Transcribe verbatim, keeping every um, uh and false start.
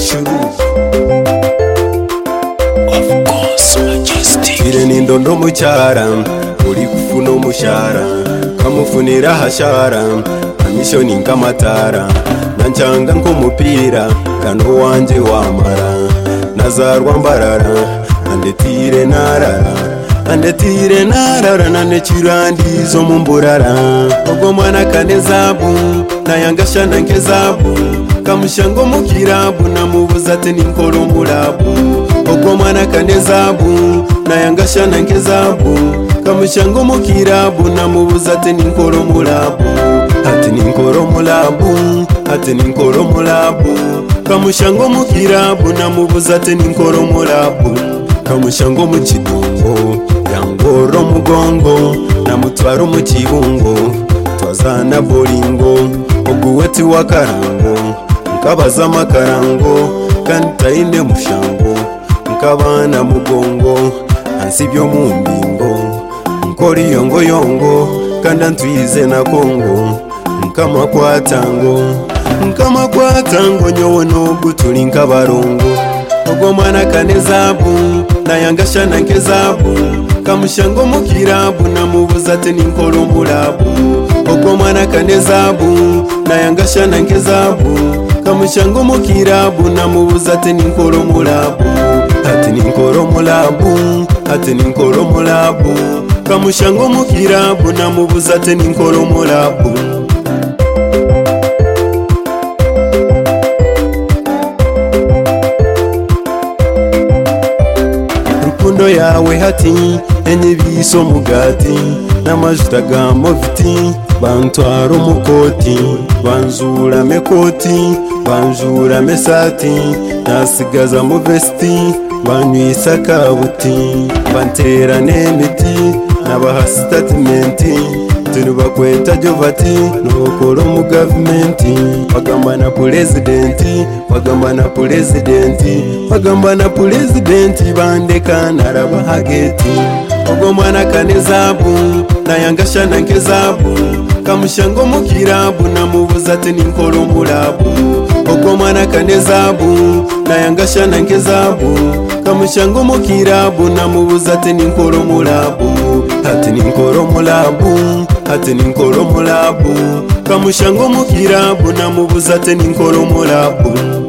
shuru. Of course, Majestic. Ire nindondo mucyara, uri kufuna umushara, kamufunira hashara, amisho ninkamatara, nanchanga nk'umupira, kano wanje wamara, nazarwa mbarara, andetire narara, andetire narara, nanechirandi zo mumburara, ogo mwana kanezabu, nayangashana nkezabu, kamushango mukirabu, namubuza ati ninkoro murabu, ogo mwana kanezabu, nayangashana nkezabu, kamushango mukirabu, namubuza ati ninkoro murabu, ati ninkoro murabu, ati ninkoro murabu, kamushango mukirabu, namubuza ati ninkoro murabu, kamushango mukidongo, yangoro mugongo, namutwaro mukibungo, twazana bolingo, oguweti wakarango, nkabaza makarango, kantaine mushango, nkabana mugongo, ansibyo mumbingo, nkori yongo yongo, kanda ntwize na kongo, nkama kwatango, nkama kwatango, nyowo n'ogutuli nkabarongo, ogo mwana kanezabu, nayangashana nkezabu, kamushango mukirabu, namubuza ati ninkoro murabu, ogo mwana kanezabu, nayangashana nkezabu, kamushango mukirabu, namubuza ati ninkoro murabu, ati ninkoro murabu, ati ninkoro murabu, kamushango mukirabu, namubuza ati ninkoro murabu. Rukundo yawe hati enyebiso mugati, n'amajuta ga moviti, bantwara umukoti, banjura mekoti, banjura mesati, nasigaza mu vesti, banywisa kabuti, bantera n'emiti, nabaha statementi, tunubakweta jovati, nokoro mu gavumenti, bagamba na pulezidenti, bagamba na pulezidenti, bagamba na pulezidenti, bandeka narabahageti, ogo mwana kanezabu, nayangashana nkezabu, kamushango mukirabu, namubuza ati ninkoro murabu, ogo mwana kanezabu, nayangashana nkezabu, kamushango mukirabu, namubuza ati ninkoro murabu, ati ninkoro murabu, ati ninkoro murabu, kamushango mukirabu, namubuza ati ninkoro murabu.